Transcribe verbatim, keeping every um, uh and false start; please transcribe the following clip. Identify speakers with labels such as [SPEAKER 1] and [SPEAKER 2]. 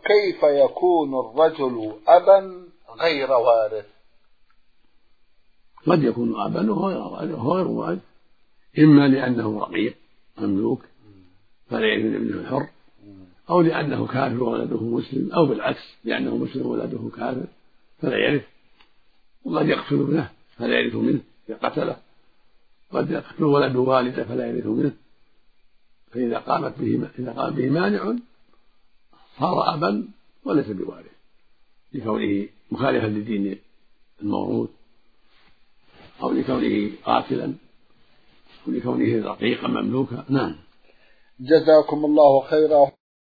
[SPEAKER 1] كيف يكون الرجل أبا غير وارث؟
[SPEAKER 2] قد يكون أبا وهو غير وارث، إما لأنه رقيق مملوك فلا يرث ابنه الحر، أو لأنه كافر وولده مسلم، أو بالعكس لأنه مسلم وولده كافر فلا يرث. وقد يقتل ابنه فلا يرث منه قتله، قد يقتل ولد والده فلا يرث منه. فإذا قامت به إذا قام به مانع صار أبا وليس بوارث لكونه مخالفا لدين الموروث، أو لكونه قاتلا، أو لكونه رقيقا مملوكا. نعم.
[SPEAKER 1] جزاكم الله خيرا.